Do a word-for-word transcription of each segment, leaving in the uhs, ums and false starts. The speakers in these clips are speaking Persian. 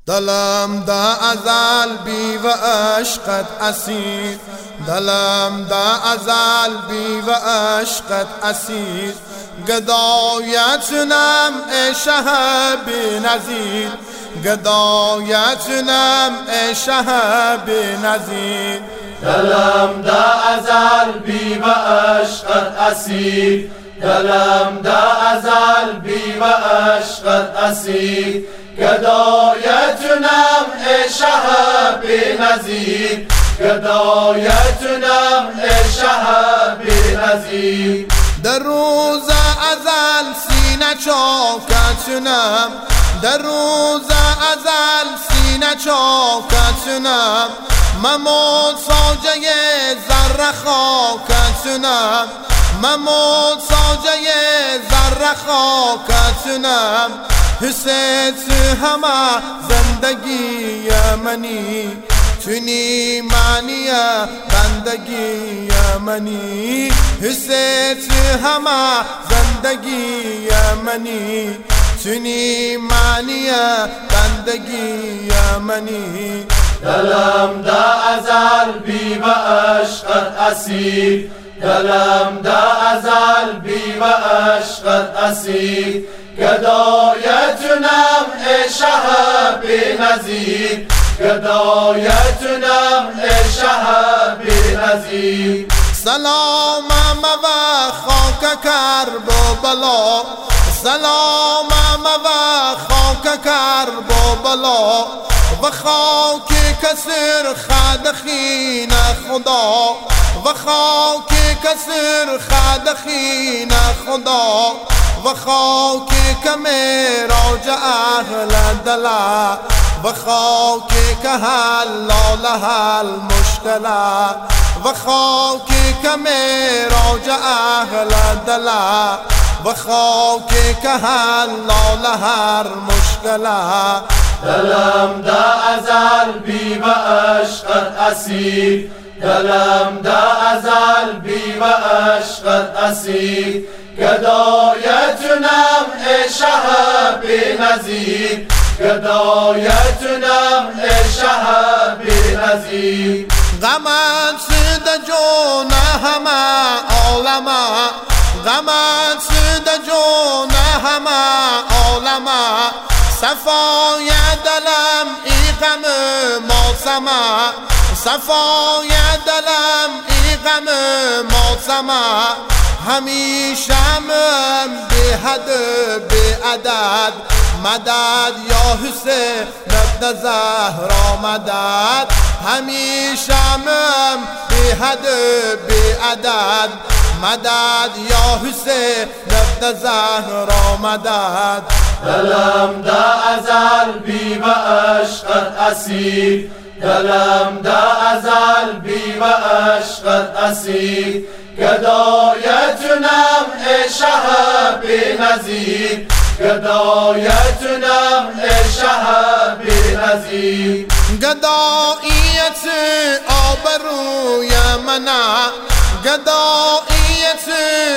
دلم دا ازل بی و عشقت اسیر، دلم دا ازل بی و عشقت اسیر. گدایتنم ای شه بی نظیر، گدایتنم ای شه بی نظیر. دلم دا ازل بی و عشقت اسیر، دلم دا ازل بی و عشقت اسیر. گدایتنم ای شه بی نظیر، گدایتنم ای شه بی نظیر. در روز ازل سینه چاکتنم، در روز ازل سینه چاکتنم. مموت ساجه ذره خاکتنم، مموت ساجه ذره خاکتنم. حسین تو همه زندگی منی، چونی معنی بندگی منی. حسین تو همه زندگی منی، چونی معنی بندگی منی. دلم دا ازل بی و عشقت اسیر، دلم دا ازل بی و عشقت اسیر. گدایتنم ای شه بی نظیر، گدایتنم ای شه بی نظیر. سلامم و خاک کرب و بلا، سلامم و خاک کرب و بلا. و خاک کسر خد خین خدا، و خاک کسر خد خین خدا. و خاک کمیراج اهل دلا، و خاک که حلال حل مشکلا. و خاک کمیراج اهل دلا، و خاک که حلال هر مشکلا. دلم دا ازل بی و عشقت اسیر، دلم دا ازل بی و عشقت اسیر. گدایتنم ای شه بی نظیر، گدایتنم ای شه بی نظیر. غمت شده جون همه عالمه، غمت شده جون همه عالمه. صفای دلم ای غم ماسمه، صفای دلم ای غم ماسمه. همیشه من به حد به عدد مدد، یا حسین ابن زهرا مدد. همیشه من به حد به عدد مدد، یا حسین ابن زهرا مدد. دلم دا ازل بی و عشقت اسیر، دلم دا ازل بی و عشقت اسیر. گدایتنم ای شه بی نظیر، گدایتنم ای شه بی نظیر. گداییت آبروی منه، گداییت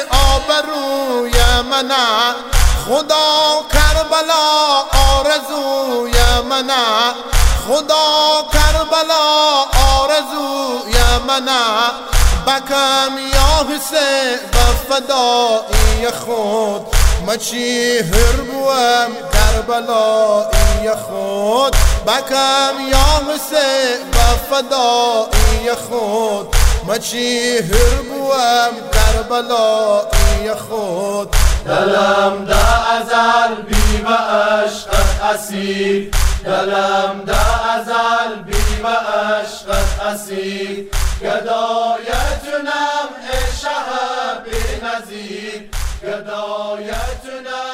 آبروی منه. خدا کربلا آرزوی منه، خدا کربلا آرزوی منه. بکم یا حسین به فدایی خود، مچی هر بوم کربلایی خود. بکم یا حسین به فدایی خود، مچی هر بوم کربلایی خود. دلم دا ازل بی و عشقت اسیر، دلم دا ازل بی و عشقت اسیر. گدایتنم ای شه بی نظیر، گدایتنم